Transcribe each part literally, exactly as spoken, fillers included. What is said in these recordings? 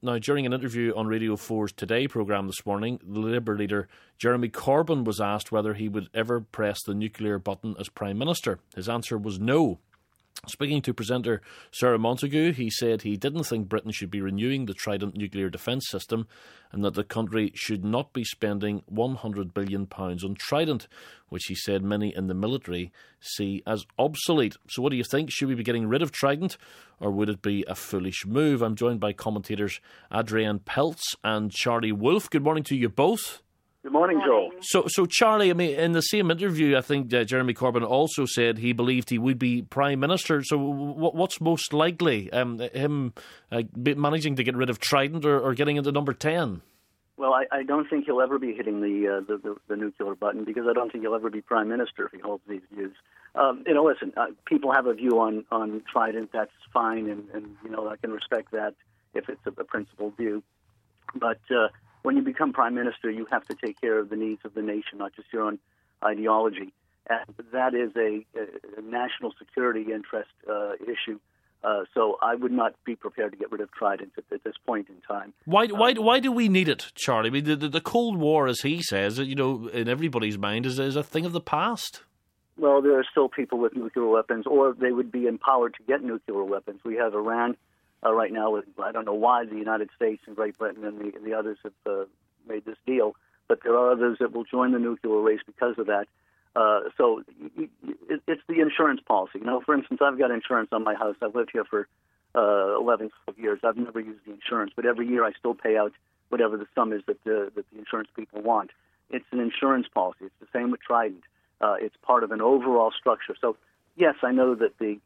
Now, during an interview on Radio four's Today programme this morning, the Labour leader Jeremy Corbyn was asked whether he would ever press the nuclear button as Prime Minister. His answer was no. Speaking to presenter Sarah Montague, he said he didn't think Britain should be renewing the Trident nuclear defence system and that the country should not be spending one hundred billion pounds on Trident, which he said many in the military see as obsolete. So what do you think? Should we be getting rid of Trident, or would it be a foolish move? I'm joined by commentators Adrienne Peltz and Charlie Wolfe. Good morning to you both. Good morning, Joel. So, so Charlie, I mean, in the same interview, I think uh, Jeremy Corbyn also said he believed he would be Prime Minister. So w- what's most likely, um, him uh, managing to get rid of Trident or, or getting into number ten? Well, I, I don't think he'll ever be hitting the, uh, the, the the nuclear button, because I don't think he'll ever be Prime Minister if he holds these views. Um, you know, listen, uh, people have a view on, on Trident. That's fine, and, and, you know, I can respect that if it's a, a principled view. But uh, when you become Prime Minister, you have to take care of the needs of the nation, not just your own ideology. And that is a, a national security interest uh, issue. Uh, so I would not be prepared to get rid of Trident at, at this point in time. Why, why, um, why do we need it, Charlie? I mean, the, the, the Cold War, as he says, you know, in everybody's mind, is, is a thing of the past. Well, there are still people with nuclear weapons, or they would be empowered to get nuclear weapons. We have Iran uh, right now. With, I don't know why the United States and Great Britain and the, the others have uh, made this deal, but there are others that will join the nuclear race because of that. Uh, so it, it's the insurance policy. You know, for instance, I've got insurance on my house. I've lived here for uh, eleven, twelve years. I've never used the insurance, but every year I still pay out whatever the sum is that the, that the insurance people want. It's an insurance policy. It's the same with Trident. Uh, it's part of an overall structure. So, yes, I know that the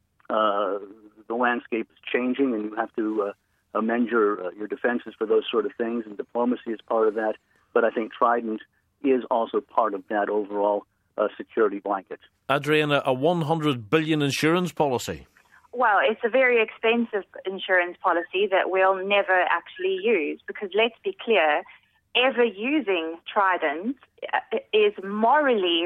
uh, the landscape is changing, and you have to uh, amend your uh, your defenses for those sort of things, and diplomacy is part of that. But I think Trident is also part of that overall uh, security blanket. Adrienne, a one hundred billion insurance policy. Well, it's a very expensive insurance policy that we'll never actually use, because let's be clear, ever using Trident is morally...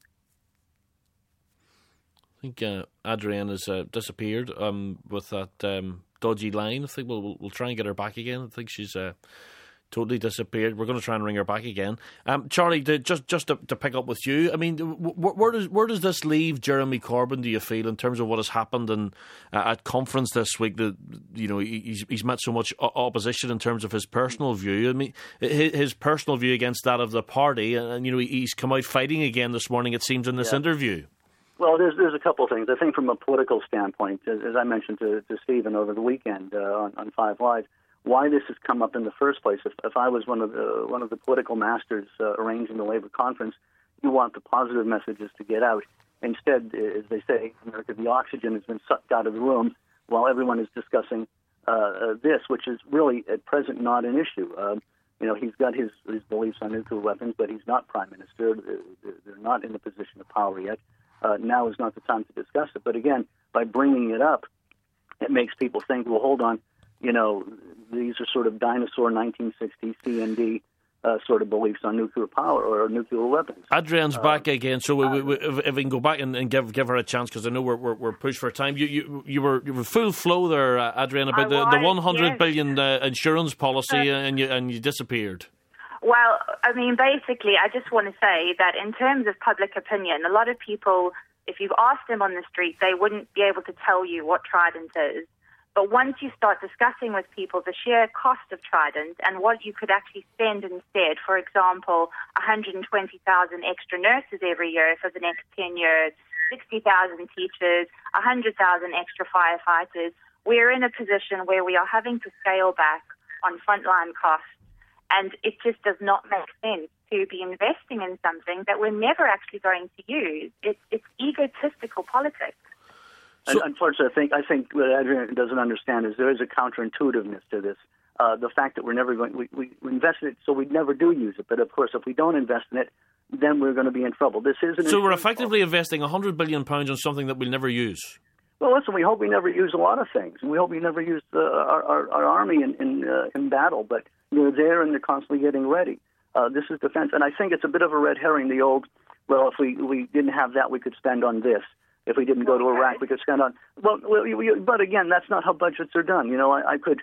I think uh, Adrienne has uh, disappeared um, with that um, dodgy line. I think we'll, we'll we'll try and get her back again. I think she's uh, totally disappeared. We're going to try and ring her back again. Um, Charlie, to, just just to, to pick up with you, I mean, w- where does where does this leave Jeremy Corbyn, do you feel, in terms of what has happened in, uh, at conference this week? That, you know, he's he's met so much opposition in terms of his personal view. I mean, his, his personal view against that of the party, and, and you know, he's come out fighting again this morning, it seems, in this yeah. interview. Well, there's there's a couple of things. I think from a political standpoint, as, as I mentioned to, to Stephen over the weekend uh, on, on Five Live, why this has come up in the first place. If, if I was one of the one of the political masters uh, arranging the Labour conference, you want the positive messages to get out. Instead, as they say in America, the oxygen has been sucked out of the room while everyone is discussing uh, uh, this, which is really at present not an issue. Uh, you know, he's got his, his beliefs on nuclear weapons, but he's not Prime Minister. They're, they're not in a position of power yet. Uh, now is not the time to discuss it. But again, by bringing it up, it makes people think, well, hold on, you know, these are sort of dinosaur nineteen sixties C N D uh, sort of beliefs on nuclear power or nuclear weapons. Adrienne's uh, back again, so we, we, we, uh, if, if we can go back and, and give give her a chance, because I know we're, we're we're pushed for time. You you you were you were full flow there, uh, Adrienne, about the, the one hundred yes. billion uh, insurance policy, uh, and you and you disappeared. Well, I mean, basically, I just want to say that in terms of public opinion, a lot of people, if you've asked them on the street, they wouldn't be able to tell you what Trident is. But once you start discussing with people the sheer cost of Trident and what you could actually spend instead, for example, one hundred twenty thousand extra nurses every year for the next ten years, sixty thousand teachers, one hundred thousand extra firefighters, we're in a position where we are having to scale back on frontline costs. And it just does not make sense to be investing in something that we're never actually going to use. It's, it's egotistical politics. So, unfortunately, I think I think what Adrienne doesn't understand is there is a counterintuitiveness to this. Uh, the fact that we're never going, we, we invest in it, so we never do use it. But of course, if we don't invest in it, then we're going to be in trouble. This is an so we're effectively policy. investing one hundred billion pounds on something that we'll never use. Well, listen, we hope we never use a lot of things, and we hope we never use uh, our, our, our army in in, uh, in battle. But they're there and they're constantly getting ready. Uh, this is defense, and I think it's a bit of a red herring. The old, well, if we, we didn't have that, we could spend on this. If we didn't go to Iraq, we could spend on. Well, we, we, but again, that's not how budgets are done. You know, I, I could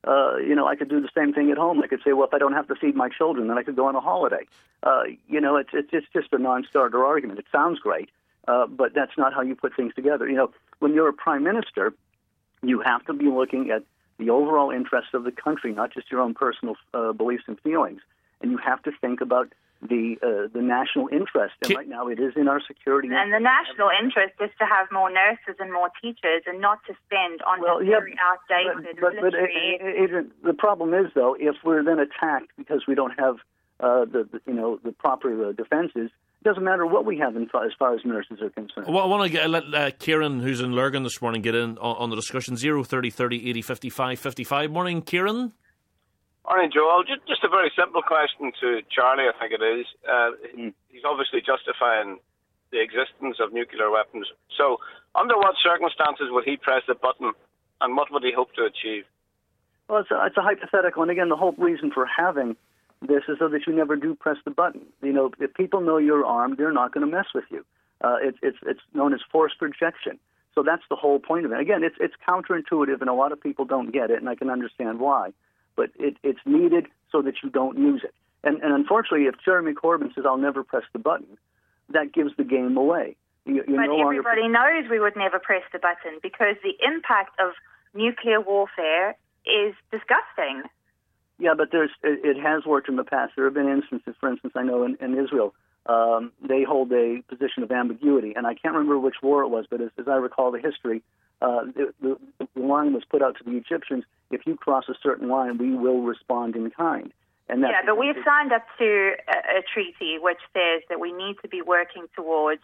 Uh, you know, I could do the same thing at home. I could say, well, if I don't have to feed my children, then I could go on a holiday. Uh, you know, it's, it's it's just a non-starter argument. It sounds great, uh, but that's not how you put things together. You know, when you're a prime minister, you have to be looking at the overall interests of the country, not just your own personal uh, beliefs and feelings. And you have to think about the uh, the national interest. And right now it is in our security. And the national interest is to have more nurses and more teachers and not to spend on well, yeah, very outdated but, but, but military. It, it, it, the problem is, though, if we're then attacked because we don't have uh, the, the you know the proper uh, defenses, it doesn't matter what we have in, as far as nurses are concerned. Well, I want to get, let uh, Kieran, who's in Lurgan this morning, get in on, on the discussion. zero thirty thirty eighty fifty-five fifty-five. Morning, Kieran. Morning, Joel. Just, just a very simple question to Charlie, I think it is. Uh, mm. He's obviously justifying the existence of nuclear weapons. So, under what circumstances would he press the button, and what would he hope to achieve? Well, it's a, it's a hypothetical, and again, the whole reason for having this is so that you never do press the button. You know, if people know you're armed, they're not going to mess with you. Uh, it's it's it's known as force projection. So that's the whole point of it. Again, it's it's counterintuitive, and a lot of people don't get it, and I can understand why. But it, it's needed so that you don't use it. And, and unfortunately, if Jeremy Corbyn says, I'll never press the button, that gives the game away. You, but no everybody longer... knows we would never press the button because the impact of nuclear warfare is disgusting. Yeah, but there's it, it has worked in the past. There have been instances, for instance, I know in, in Israel, um, they hold a position of ambiguity. And I can't remember which war it was, but as, as I recall the history, uh, the, the, the line was put out to the Egyptians, if you cross a certain line, we will respond in kind. And that's yeah, but we've signed up to a, a treaty which says that we need to be working towards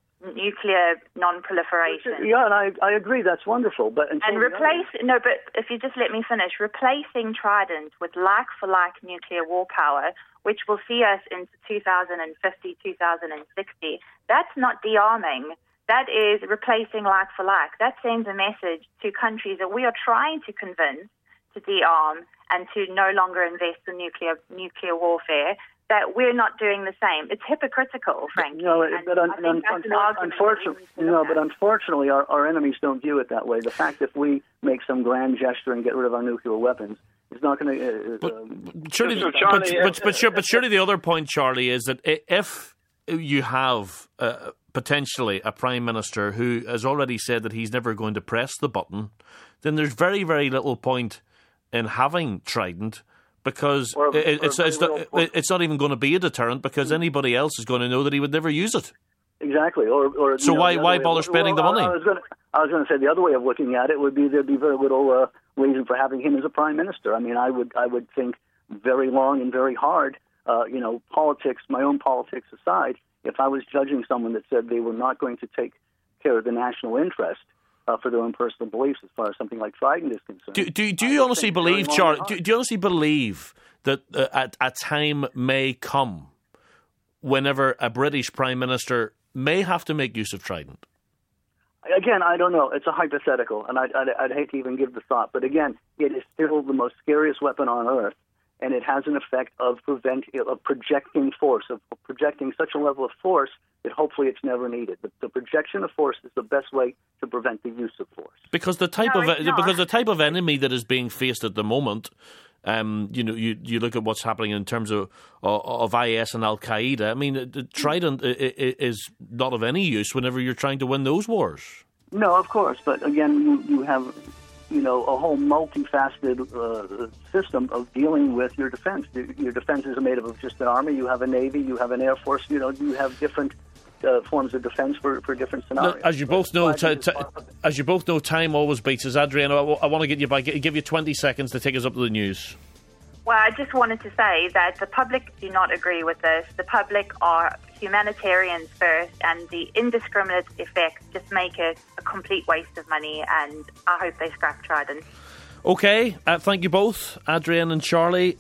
nuclear non-proliferation. Yeah, and I, I agree. That's wonderful. But and replace no, but if you just let me finish, replacing Trident with like-for-like nuclear war power, which will see us into two thousand fifty, two thousand sixty. That's not de-arming. That is replacing like-for-like. That sends a message to countries that we are trying to convince to de-arm and to no longer invest in nuclear nuclear warfare, that we're not doing the same. It's hypocritical, frankly. No, but un- un- un- unfortunately, no, but unfortunately, our, our enemies don't view it that way. The fact that we make some grand gesture and get rid of our nuclear weapons is not going to. Uh, but, uh, surely, so but, Charlie, but, but, sure, but surely the other point, Charlie, is that if you have uh, potentially a prime minister who has already said that he's never going to press the button, then there's very, very little point in having Trident. Because or, it, or it's it's not, it's not even going to be a deterrent because anybody else is going to know that he would never use it. Exactly. Or, or so know, why why bother of, spending well, the money? I was, gonna, I was going to say the other way of looking at it would be there'd be very little uh, reason for having him as a prime minister. I mean, I would I would think very long and very hard. Uh, you know, politics, my own politics aside, if I was judging someone that said they were not going to take care of the national interest. Uh, for their own personal beliefs, as far as something like Trident is concerned. Do, do, do you honestly believe, Charlie? Do, do you honestly believe that uh, a, a time may come whenever a British Prime Minister may have to make use of Trident? Again, I don't know. It's a hypothetical, and I'd, I'd, I'd hate to even give the thought. But again, it is still the most scariest weapon on Earth, and it has an effect of prevent of projecting force, of projecting such a level of force that hopefully it's never needed. The, the projection of force is the best way to prevent the use of force. Because the type no, of because the type of enemy that is being faced at the moment, um, you know, you you look at what's happening in terms of of, of I S and Al Qaeda. I mean, the Trident is not of any use whenever you're trying to win those wars. No, of course, but again, you, you have. You know, a whole multifaceted uh, system of dealing with your defense. Your defense is made up of just an army. You have a navy. You have an air force. You know, you have different uh, forms of defense for, for different scenarios. As you both know, t- t- as you both know, time always beats us. Adrian, I, w- I want to get you back. Give you twenty seconds to take us up to the news. Well, I just wanted to say that the public do not agree with this. The public are humanitarians first, and the indiscriminate effects just make it a complete waste of money, and I hope they scrap Trident. Okay, uh, thank you both, Adrian and Charlie.